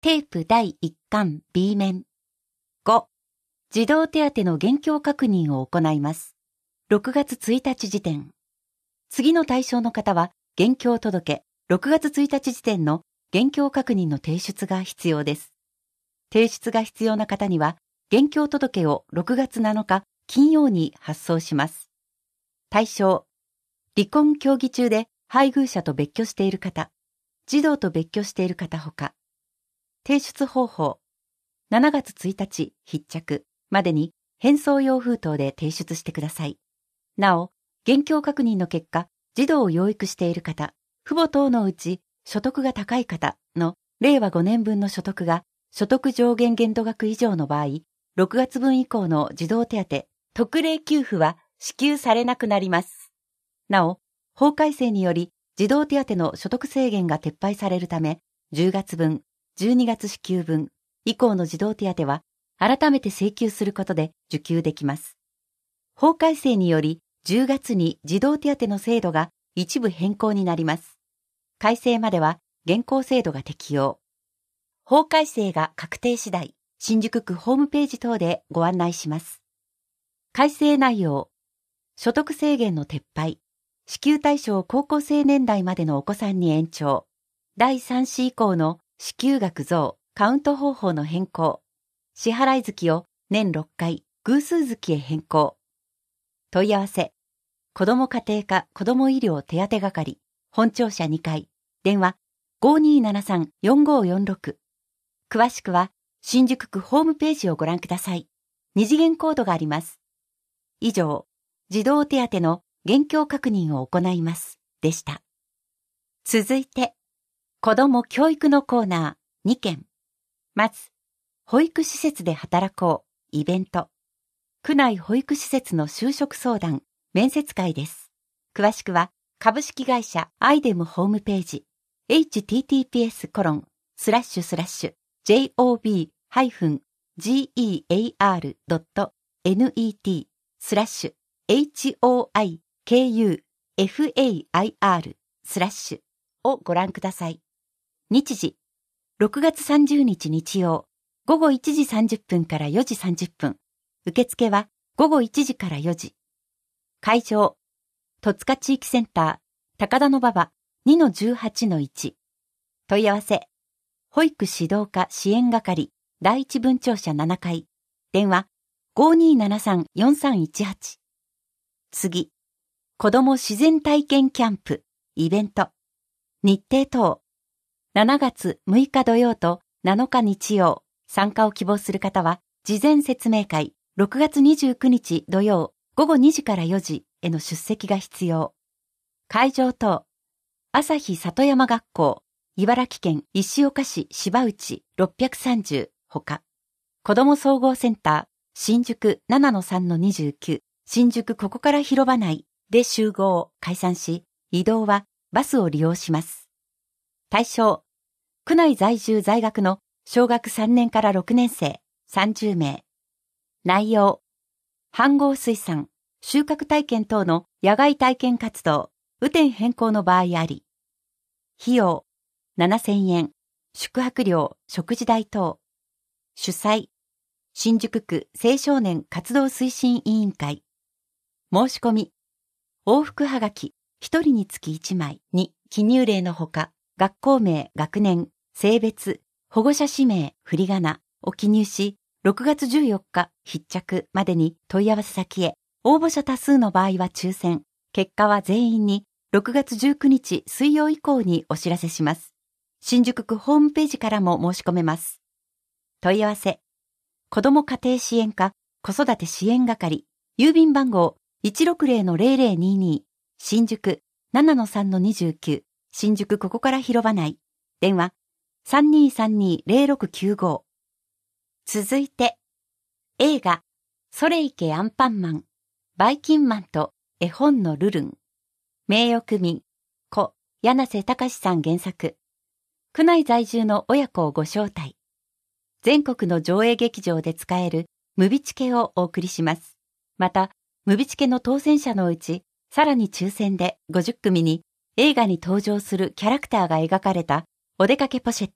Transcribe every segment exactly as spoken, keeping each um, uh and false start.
テープだいいっかん B 面。ご、児童手当の現況確認を行います。ろくがつついたち時点。次の対象の方は、現況届、ろくがつついたち時点の現況確認の提出が必要です。提出が必要な方には、現況届をろくがつなのか金曜に発送します。対象、離婚協議中で配偶者と別居している方、児童と別居している方ほか。提出方法、しちがつついたち必着までに返送用封筒で提出してください。なお、現況確認の結果、児童を養育している方、父母等のうち所得が高い方のれいわごねんぶんの所得が所得上限限度額以上の場合、ろくがつぶん以降の児童手当、特例給付は支給されなくなります。なお、法改正により児童手当の所得制限が撤廃されるため、じゅうがつぶん、じゅうにがつ支給分以降の児童手当は改めて請求することで受給できます。法改正によりじゅうがつに児童手当の制度が一部変更になります。改正までは現行制度が適用。法改正が確定次第、新宿区ホームページ等でご案内します。改正内容、所得制限の撤廃、支給対象高校生年代までのお子さんに延長、だいさん子以降の支給額増、カウント方法の変更、支払い月を年ろっかい、偶数月へ変更。問い合わせ、子ども家庭科子ども医療手当係、本庁舎にかい、電話 ごーにーななさん よんごーよんろく。詳しくは、新宿区ホームページをご覧ください。二次元コードがあります。以上、児童手当の現況確認を行います。でした。続いて、子ども教育のコーナーにけん。まず、保育施設で働こう、イベント。区内保育施設の就職相談、面接会です。詳しくは、株式会社アイデムホームページ、エイチティーティーピーエスコロンスラッシュスラッシュジェイオービーハイフンジーイーエーアールドットネットスラッシュエイチオーアイケーユーエフエーアイアールスラッシュをご覧ください。日時、ろくがつさんじゅうにち日曜、ごごいちじさんじゅっぷんからよじさんじゅっぷん。受付はごごいちじからよじ。会場、戸塚地域センター、高田馬場 にのじゅうはちのいち。問い合わせ、保育指導課支援係、第一分庁舎ななかい。電話、ごーにーななさん よんさんいちはち。次、子ども自然体験キャンプ、イベント。日程等。しちがつむいか土曜となのか日曜、参加を希望する方は、事前説明会、ろくがつにじゅうくにち土曜、ごごにじからよじへの出席が必要。会場等、朝日里山学校、茨城県石岡市芝内ろっぴゃくさんじゅうほか、子ども総合センター、新宿 ななのさんのにじゅうきゅう、新宿ここから広場内で集合、解散し、移動はバスを利用します。対象、区内在住在学の小学さんねんからろくねんせいさんじゅうめい。内容、飯合水産、収穫体験等の野外体験活動、雨天変更の場合あり。費用、ななせんえん、宿泊料、食事代等。主催、新宿区青少年活動推進委員会。申し込み、往復はがき、ひとりにつきいちまいに記入例のほか、学校名、学年、性別、保護者氏名、振り仮名を記入し、ろくがつじゅうよっか必着までに問い合わせ先へ。応募者多数の場合は抽選。結果は全員にろくがつじゅうくにち水曜以降にお知らせします。新宿区ホームページからも申し込めます。問い合わせ。子ども家庭支援課子育て支援係。郵便番号 いちろくぜろのぜろぜろにに。新宿 ななのさんのにじゅうきゅう。新宿ここから広場内。電話 さんにーさんにーぜろろくきゅうご。続いて、映画、それいけアンパンマン、バイキンマンと絵本のルルン。名誉区民、故、柳瀬隆さん原作。区内在住の親子をご招待。全国の上映劇場で使えるムビチケをお送りします。また、ムビチケの当選者のうち、さらに抽選でごじゅっくみに映画に登場するキャラクターが描かれたお出かけポシェット、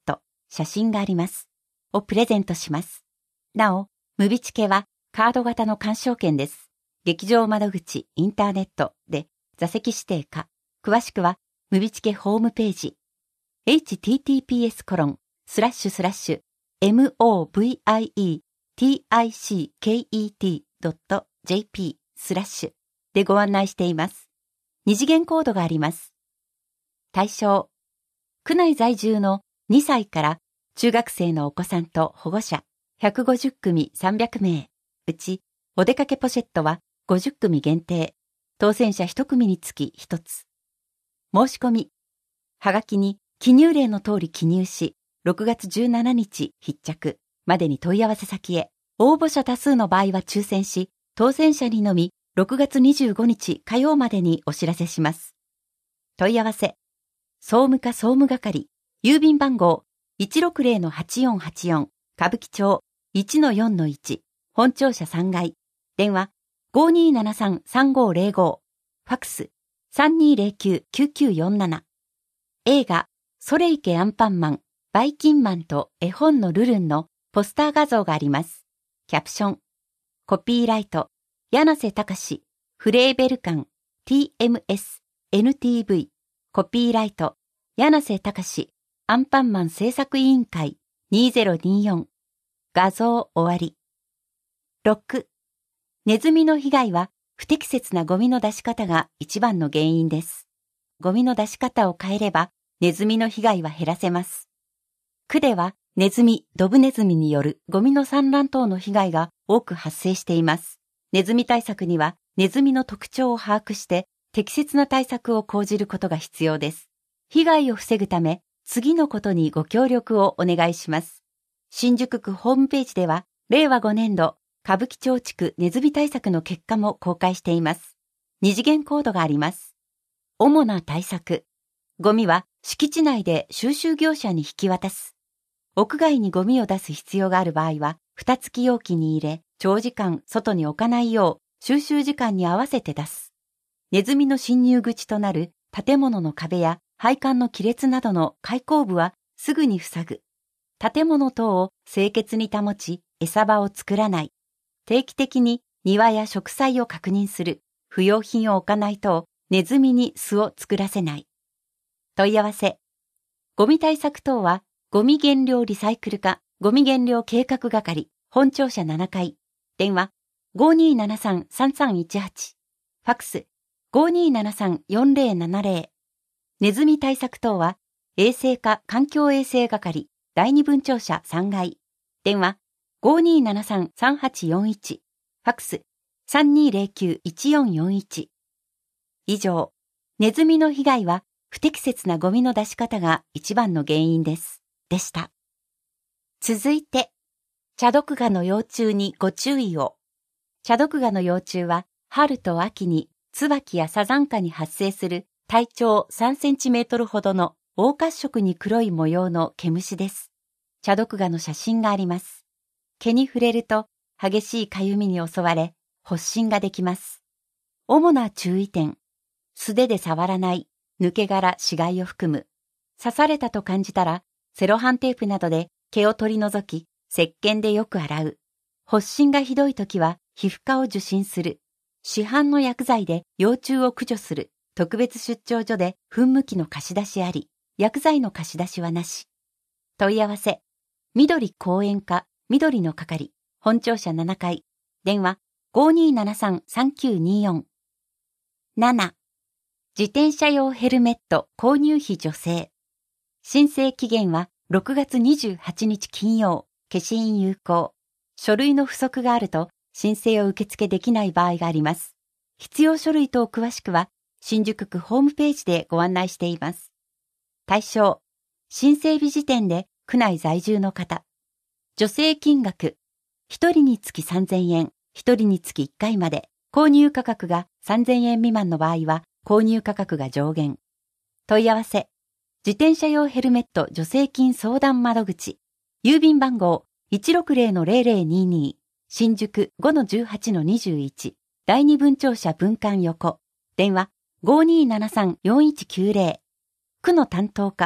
写真があります。をプレゼントします。なお、ムビチケはカード型の鑑賞券です。劇場窓口、インターネットで座席指定か、詳しくはムビチケホームページ、エイチティーティーピーエスコロンスラッシュスラッシュエムオーブイアイイーティーアイシーケーイーティードットジェーピースラッシュでご案内しています。二次元コードがあります。対象、区内在住のにさいから中学生のお子さんと保護者ひゃくごじゅっくみさんびゃくめい、うちお出かけポシェットはごじゅっくみ限定、当選者ひとくみにつきひとつ。申し込み、はがきに記入例の通り記入し、ろくがつじゅうしちにち必着までに問い合わせ先へ。応募者多数の場合は抽選し、当選者にのみろくがつにじゅうごにち火曜までにお知らせします。問い合わせ、総務課総務係、郵便番号 いちろくぜろのはちよんはちよん 歌舞伎町 いちのよんのいち、本庁舎さんがい、電話 ごーにーななさんさんごーぜろご、ファックス さんにーぜろきゅうきゅうきゅうよんなな。映画、それいけアンパンマン、バイキンマンと絵本のルルンのポスター画像があります。キャプション、コピーライト、柳瀬隆、フレーベル館、ティーエムエス、エヌティーブイ、コピーライト、柳瀬隆、アンパンマン制作委員会にせんにじゅうよん、画像終わり。ろく、ネズミの被害は不適切なゴミの出し方が一番の原因です。ゴミの出し方を変えれば、ネズミの被害は減らせます。区では、ネズミ、ドブネズミによるゴミの産卵等の被害が多く発生しています。ネズミ対策には、ネズミの特徴を把握して、適切な対策を講じることが必要です。被害を防ぐため、次のことにご協力をお願いします。新宿区ホームページでは、れいわごねんど、歌舞伎町地区ネズミ対策の結果も公開しています。二次元コードがあります。主な対策。ゴミは敷地内で収集業者に引き渡す。屋外にゴミを出す必要がある場合は、蓋付き容器に入れ、長時間外に置かないよう、収集時間に合わせて出す。ネズミの侵入口となる建物の壁や配管の亀裂などの開口部はすぐに塞ぐ。建物等を清潔に保ち、餌場を作らない。定期的に庭や植栽を確認する。不要品を置かない等、ネズミに巣を作らせない。問い合わせ。ゴミ対策等は、ゴミ減量リサイクル課、ゴミ減量計画係、本庁舎ななかい。電話、ごーにーななさんさんさんいちはち。ファックス、ごーにーななさんよんぜろななぜろ。ネズミ対策等は、衛生課環境衛生係、だいに分庁舎さんがい。電話、ごーにーななさんさんはちよんいち。ファックス、さんにーぜろきゅういちよんよんいち。以上、ネズミの被害は不適切なゴミの出し方が一番の原因です。でした。続いて、チャドクガの幼虫にご注意を。チャドクガの幼虫は春と秋に椿やサザンカに発生する体長さんセンチメートルほどの黄褐色に黒い模様の毛虫です。チャドクガの写真があります。毛に触れると激しいかゆみに襲われ、発疹ができます。主な注意点。素手で触らない、抜け殻、死骸を含む。刺されたと感じたら、セロハンテープなどで毛を取り除き、石鹸でよく洗う。発疹がひどいときは皮膚科を受診する。市販の薬剤で幼虫を駆除する。特別出張所で噴霧器の貸し出しあり、薬剤の貸し出しはなし。問い合わせ。緑公園課、緑の係、本庁舎ななかい。電話、ごーにーななさんさんきゅうにーよん。なな、自転車用ヘルメット購入費助成。申請期限はろくがつにじゅうはちにち金曜、消印有効。書類の不足があると申請を受付できない場合があります。必要書類等詳しくは新宿区ホームページでご案内しています。対象、申請日時点で区内在住の方。助成金額、ひとりにつきさんぜんえん、ひとりにつきいっかいまで。購入価格がさんぜんえん未満の場合は購入価格が上限。問い合わせ。自転車用ヘルメット助成金相談窓口。郵便番号 いちろくぜろのぜろぜろにーにー。新宿 ごのじゅうはちのにじゅういち。だいに分庁舎分館横。電話 ごーにーななさんよんいちきゅうぜろ。区の担当課。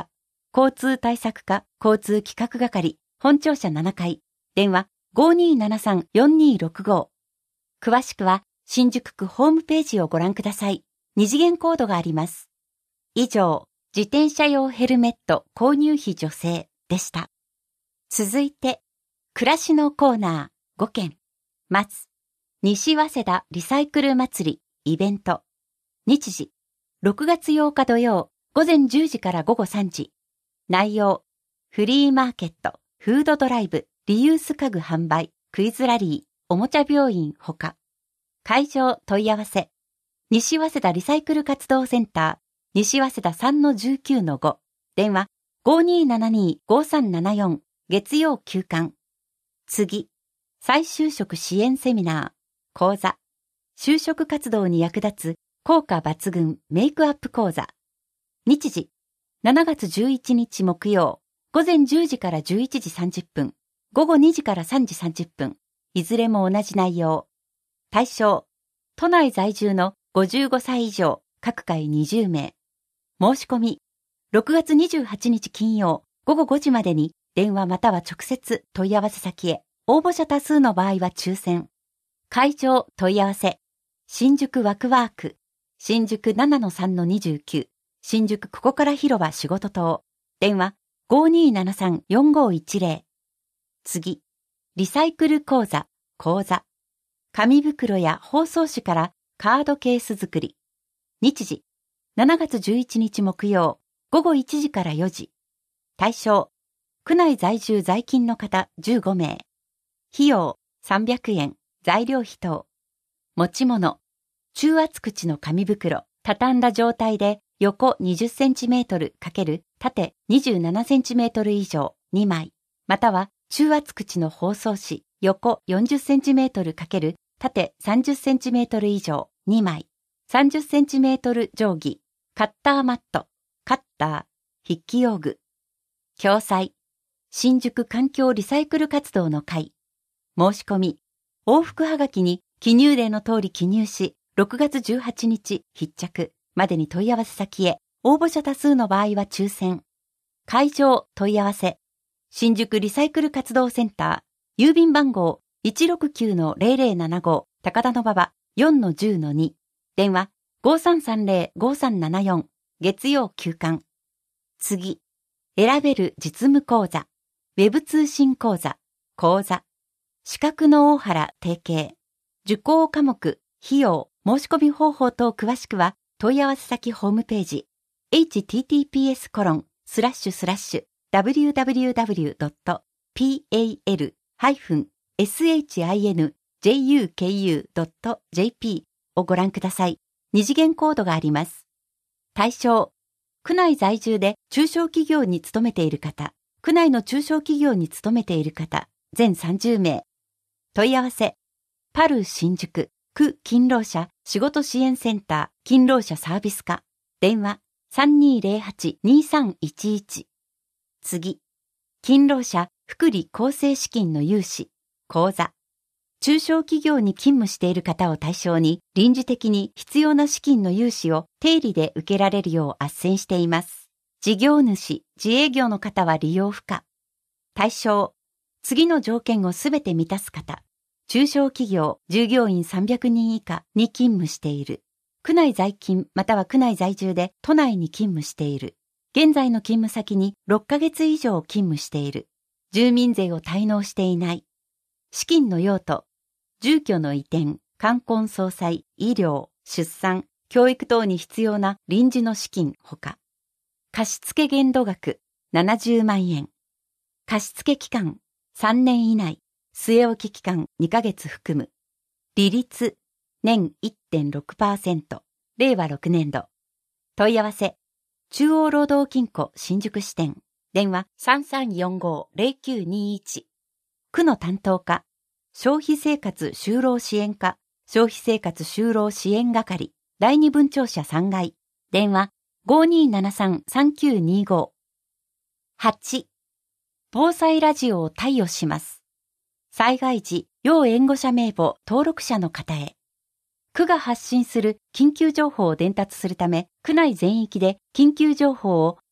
交通対策課交通企画係本庁舎ななかい、電話 ごーにーななさんよんにーろくご。詳しくは新宿区ホームページをご覧ください。二次元コードがあります。以上、自転車用ヘルメット購入費助成でした。続いて、暮らしのコーナーごけん。まず、西早稲田リサイクル祭りイベント。日時、ろくがつようか土曜、午前じゅうじから午後さんじ。内容、フリーマーケット、フードドライブ、リユース家具販売、クイズラリー、おもちゃ病院ほか。会場問い合わせ。西早稲田リサイクル活動センター、西早稲田 さんのじゅうきゅうのご。電話 ごーにーななにーごーさんななよん。月曜休館。次、再就職支援セミナー、講座。就職活動に役立つ効果抜群メイクアップ講座。日時、しちがつじゅういちにち木曜、午前じゅうじからじゅういちじさんじゅっぷん、午後にじからさんじさんじゅっぷん、いずれも同じ内容。対象、都内在住のごじゅうごさい以上、各回にじゅうめい。申し込み、ろくがつにじゅうはちにち金曜、午後ごじまでに電話または直接問い合わせ先へ。応募者多数の場合は抽選。会場問い合わせ。新宿ワクワーク。新宿 ななのさんのにじゅうきゅう。新宿ここから広場仕事棟。電話 ごーにーななさんよんごーいちぜろ。次。リサイクル講座、講座。紙袋や包装紙からカードケース作り。日時。しちがつじゅういちにち木曜、午後いちじからよじ。対象。区内在住在勤の方じゅうごめい。費用さんびゃくえん、材料費等。持ち物。中厚口の紙袋、畳んだ状態で横にじゅっセンチメートル×縦にじゅうななセンチメートル以上にまい。または中厚口の包装紙、横よんじゅっセンチメートル×縦さんじゅっセンチメートル以上にまい。さんじゅっセンチメートル定規。カッターマット、カッター、筆記用具。共催。新宿環境リサイクル活動の会。申し込み。往復はがきに記入例の通り記入し、ろくがつじゅうはちにち必着までに問い合わせ先へ。応募者多数の場合は抽選。会場問い合わせ。新宿リサイクル活動センター。郵便番号 いちろくきゅうのぜろぜろななご 高田馬場 よんのじゅうのに。電話 ごーさんさんぜろごーさんななよん。月曜休館。次。選べる実務講座。ウェブ通信講座。講座。資格の大原提携。受講科目、費用、申し込み方法等詳しくは問い合わせ先ホームページ。エイチティーティーピーエスコロンスラッシュスラッシュダブリューダブリューダブリュードットピーエーエルハイフンエスエイチアイエヌジェイユーケーユードットジェーピー をご覧ください。二次元コードがあります。対象。区内在住で中小企業に勤めている方、区内の中小企業に勤めている方、全さんじゅうめい。問い合わせ。パル新宿、区勤労者仕事支援センター、勤労者サービス課。電話 さんにーぜろはちにーさんいちいち。次。勤労者福利厚生資金の融資、講座。中小企業に勤務している方を対象に臨時的に必要な資金の融資を定理で受けられるよう斡旋しています。事業主、自営業の方は利用不可。対象。次の条件をすべて満たす方。中小企業、従業員さんびゃくにん以下に勤務している。区内在勤または区内在住で都内に勤務している。現在の勤務先にろっかげつ以上勤務している。住民税を滞納していない。資金の用途。住居の移転、冠婚葬祭、医療、出産、教育等に必要な臨時の資金ほか。貸付限度額ななじゅうまんえん。貸付期間さんねん以内。据え置き期間にかげつ含む。利率年 いってんろくパーセント。れいわろくねんど。問い合わせ。中央労働金庫新宿支店。電話 さんさんよんごぜろきゅうにいち。区の担当課。消費生活就労支援課、消費生活就労支援係、だいに分庁舎さんがい、電話 ごーにーななさんさんきゅうにご。はち. 防災ラジオを貸与します。災害時、要援護者名簿登録者の方へ。区が発信する緊急情報を伝達するため、区内全域で緊急情報を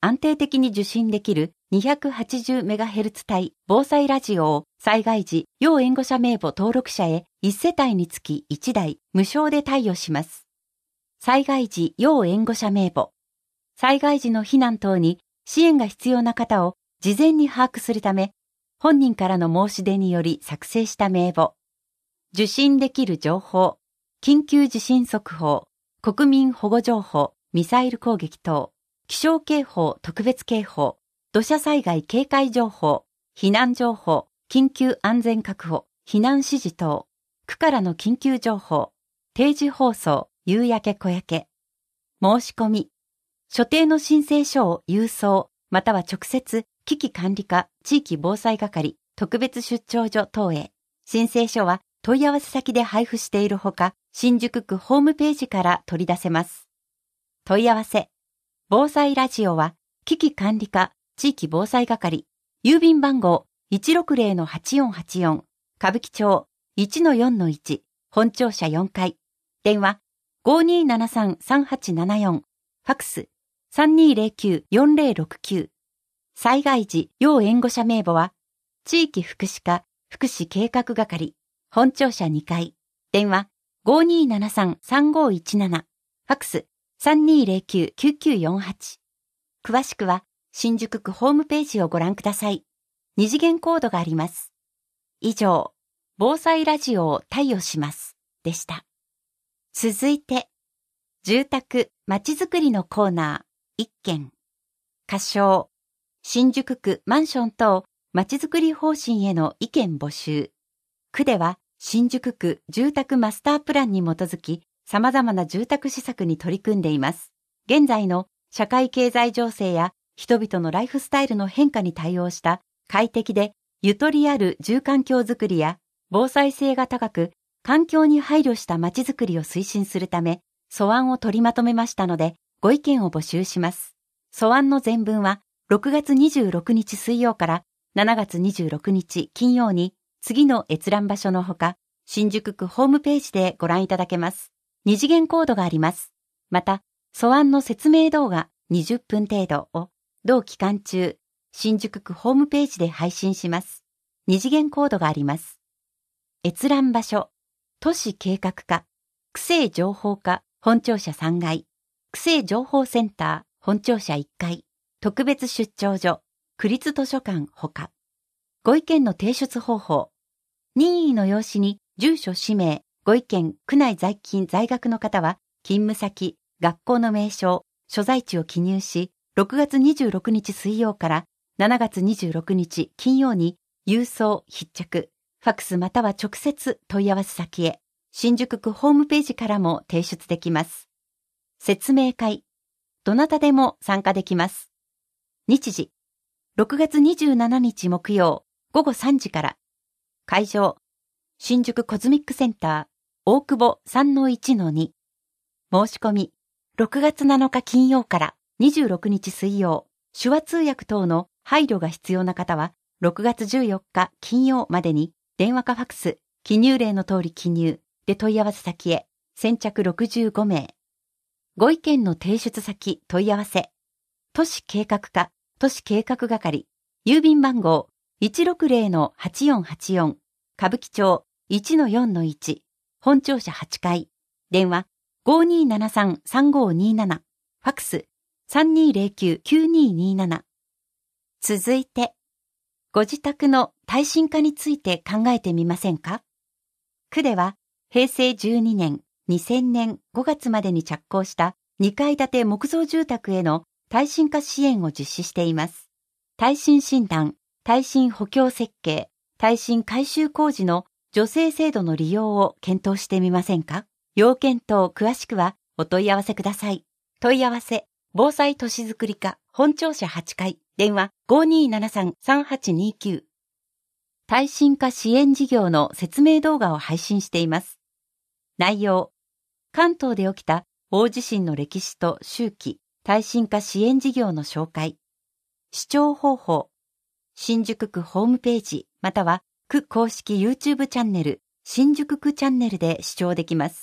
安定的に受信できる にひゃくはちじゅうメガヘルツ 帯防災ラジオを災害時要援護者名簿登録者へいち世帯につきいちだい無償で貸与します。災害時要援護者名簿。災害時の避難等に支援が必要な方を事前に把握するため、本人からの申し出により作成した名簿。受信できる情報、緊急地震速報、国民保護情報、ミサイル攻撃等、気象警報特別警報、土砂災害警戒情報、避難情報、緊急安全確保、避難指示等、区からの緊急情報、定時放送、夕焼け小焼け。申し込み。所定の申請書を郵送、または直接、危機管理課、地域防災係、特別出張所等へ。申請書は問い合わせ先で配布しているほか、新宿区ホームページから取り出せます。問い合わせ。防災ラジオは、危機管理課、地域防災係、郵便番号 いちろくぜろのはちよんはちよん、歌舞伎町 いちのよんのいち、本庁舎よんかい。電話 ごーにーななさんさんはちななよん、ファクス さんにーぜろきゅうよんぜろろくきゅう。災害時要援護者名簿は、地域福祉課福祉計画係、本庁舎にかい。電話 ごーにーななさんさんごーいちなな、ファクス さんにーぜろきゅうきゅうきゅうよんはち。詳しくは、新宿区ホームページをご覧ください。二次元コードがあります。以上、防災ラジオを貸与します。でした。続いて、住宅・まちづくりのコーナー、一件。仮称、新宿区マンション等まちづくり方針への意見募集。区では、新宿区住宅マスタープランに基づき、様々な住宅施策に取り組んでいます。現在の社会経済情勢や人々のライフスタイルの変化に対応した快適でゆとりある住環境づくりや防災性が高く環境に配慮したまちづくりを推進するため素案を取りまとめましたのでご意見を募集します。素案の全文はろくがつにじゅうろくにち水曜からしちがつにじゅうろくにち金曜に次の閲覧場所のほか新宿区ホームページでご覧いただけます。二次元コードがあります。また、素案の説明動画にじゅっぷん程度を同期間中、新宿区ホームページで配信します。二次元コードがあります。閲覧場所、都市計画課、区政情報課、本庁舎さんがい、区政情報センター、本庁舎いっかい、特別出張所、区立図書館ほか。ご意見の提出方法、任意の用紙に住所氏名、ご意見、区内在勤在学の方は、勤務先、学校の名称、所在地を記入し、ろくがつにじゅうろくにち水曜からしちがつにじゅうろくにち金曜に郵送、必着、ファクスまたは直接問い合わせ先へ、新宿区ホームページからも提出できます。説明会、どなたでも参加できます。日時、ろくがつにじゅうしちにち木曜、ごごさんじから。会場、新宿コズミックセンター、大久保 さんのいちのに。申し込み、ろくがつなのか金曜からにじゅうろくにち水曜、手話通訳等の配慮が必要な方は、ろくがつじゅうよっか金曜までに、電話かファクス、記入例の通り記入で問い合わせ先へ、先着ろくじゅうごめい。ご意見の提出先問い合わせ、都市計画課、都市計画係、郵便番号 いちろくぜろのはちよんはちよん、歌舞伎町 いちのよんのいち、本庁舎はちかい、電話 ごーにーななさんさんごーにーなな、ファクス さんにーぜろきゅうきゅうにーにーなな。続いて、ご自宅の耐震化について考えてみませんか？区では、へいせいじゅうにねん、にせんねんごがつまでに着工したにかい建て木造住宅への耐震化支援を実施しています。耐震診断、耐震補強設計、耐震改修工事の助成制度の利用を検討してみませんか？要件等詳しくはお問い合わせください。問い合わせ、防災都市づくり課、本庁舎はちかい、電話 ごーにーななさんさんはちにーきゅう。耐震化支援事業の説明動画を配信しています。内容、関東で起きた大地震の歴史と周期、耐震化支援事業の紹介。視聴方法、新宿区ホームページまたは区公式 YouTube チャンネル、新宿区チャンネルで視聴できます。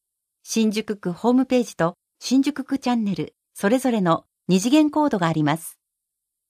新宿区ホームページと新宿区チャンネル、それぞれの二次元コードがあります。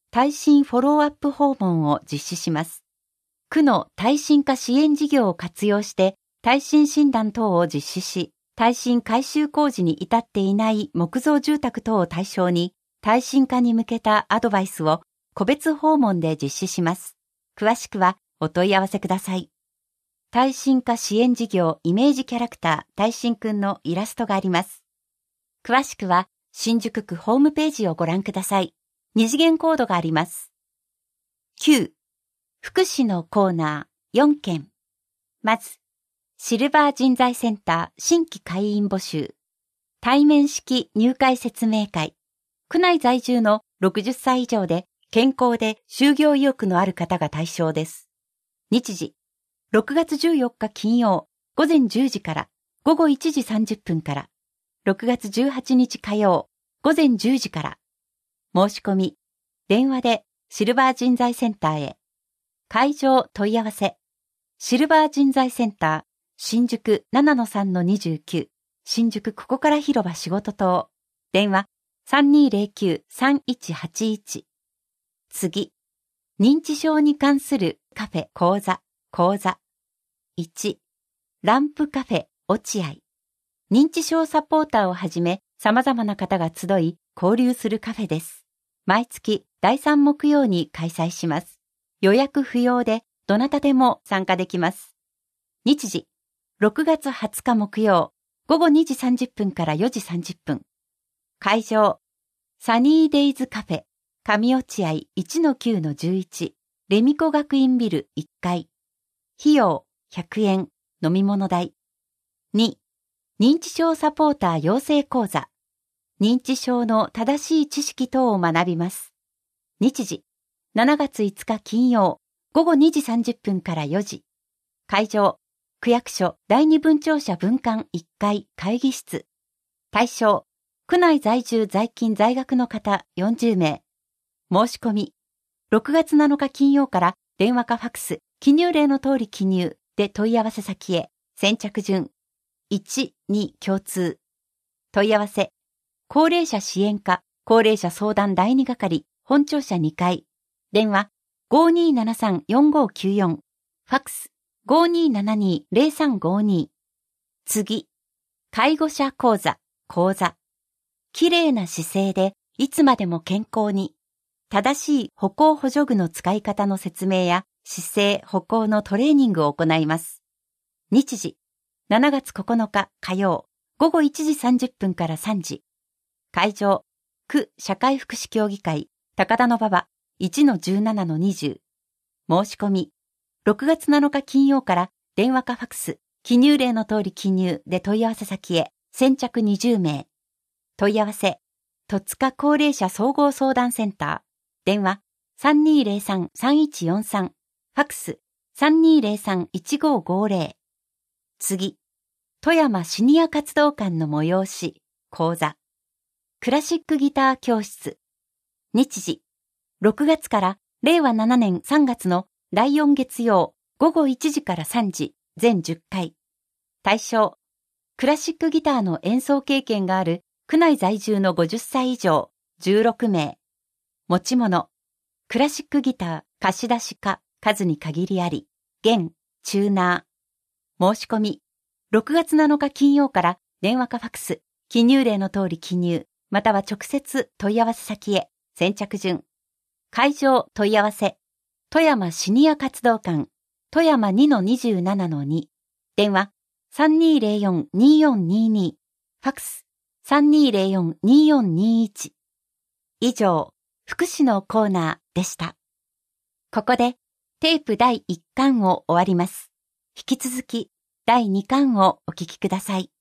耐震フォローアップ訪問を実施します。区の耐震化支援事業を活用して耐震診断等を実施し、耐震改修工事に至っていない木造住宅等を対象に耐震化に向けたアドバイスを個別訪問で実施します。詳しくはお問い合わせください。耐震化支援事業イメージキャラクター耐震くんのイラストがあります。詳しくは新宿区ホームページをご覧ください。二次元コードがあります。きゅう. 福祉のコーナーよんけん。まず、シルバー人材センター新規会員募集。対面式入会説明会。区内在住のろくじゅっさい以上で健康で就業意欲のある方が対象です。日時、ろくがつじゅうよっか金曜午前じゅうじから午後いちじさんじゅっぷんから、ろくがつじゅうはちにち火曜午前じゅうじから。申し込み、電話でシルバー人材センターへ。会場問い合わせ。シルバー人材センター、新宿 ななのさんのにじゅうきゅう、新宿ここから広場仕事棟。電話 さんにーぜろきゅう さんいちはちいち。次、認知症に関するカフェ講座、講座。いち、ランプカフェ落合。認知症サポーターをはじめ様々な方が集い交流するカフェです。毎月だいさん木曜に開催します。予約不要でどなたでも参加できます。日時、ろくがつはつか木曜午後にじさんじゅっぷんからよじさんじゅっぷん。会場、サニーデイズカフェ、上落合 いちのきゅうのじゅういち、レミコ学院ビルいっかい。費用ひゃくえん、飲み物代。に、認知症サポーター養成講座。認知症の正しい知識等を学びます。日時、しちがついつか金曜午後にじさんじゅっぷんからよじ。会場、区役所だいに分庁舎分館いっかい会議室。対象、区内在住在勤在学の方よんじゅうめい。申し込み、ろくがつなのか金曜から電話かファクス、記入例の通り記入で問い合わせ先へ。先着順。いち、に共通。問い合わせ。高齢者支援課、高齢者相談だいに係、本庁舎にかい。電話 ごーにーななさんよんごーきゅうよん。ファックス ごーにーななにーぜろさんごーにー。次。介護者講座、講座。綺麗な姿勢でいつまでも健康に。正しい歩行補助具の使い方の説明や姿勢、歩行のトレーニングを行います。日時。しちがつここのか火曜午後いちじさんじゅっぷんからさんじ。会場、区社会福祉協議会、高田馬場 いちのじゅうななのにじゅう。申し込み、ろくがつなのか金曜から電話かファクス、記入例の通り記入で問い合わせ先へ。先着にじゅうめい。問い合わせ、戸塚高齢者総合相談センター。電話 さんにーぜろさんさんいちよんさん。ファクス さんにーぜろさんいちごーごーぜろ。次。富山シニア活動館の催し、講座。クラシックギター教室。日時。ろくがつかられいわななねんさんがつのだいよん月曜午後いちじからさんじ、全じゅっかい。対象。クラシックギターの演奏経験がある区内在住のごじゅっさい以上じゅうろくめい。持ち物。クラシックギター貸し出しか数に限りあり。現、チューナー。申し込み。ろくがつなのか金曜から電話かファクス、記入例の通り記入、または直接問い合わせ先へ。先着順。会場問い合わせ。富山シニア活動館、富山 にのにじゅうななのに。電話 さんにーぜろよんにーよんにーにー。ファクス さんにーぜろよんにーよんにーいち。以上、福祉のコーナーでした。ここでテープだいいっかんを終わります。引き続きだいにかんをお聞きください。